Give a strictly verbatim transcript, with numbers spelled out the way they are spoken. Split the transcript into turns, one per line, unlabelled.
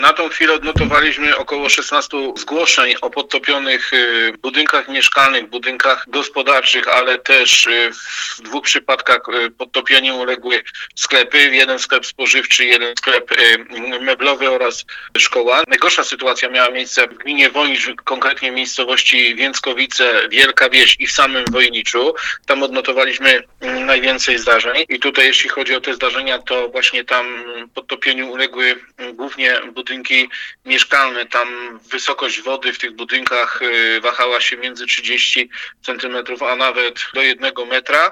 Na tą chwilę odnotowaliśmy około szesnaście zgłoszeń o podtopionych budynkach mieszkalnych, budynkach gospodarczych, ale też w dwóch przypadkach podtopieniu uległy sklepy. Jeden sklep spożywczy, jeden sklep meblowy oraz szkoła. Najgorsza sytuacja miała miejsce w gminie Wojnicz, konkretnie w miejscowości Więckowice, Wielka Wieś i w samym Wojniczu. Tam odnotowaliśmy najwięcej zdarzeń. I tutaj jeśli chodzi o te zdarzenia, to właśnie tam podtopieniu uległy głównie budynki mieszkalne. Tam wysokość wody w tych budynkach wahała się między trzydzieści centymetrów, a nawet do jednego metra.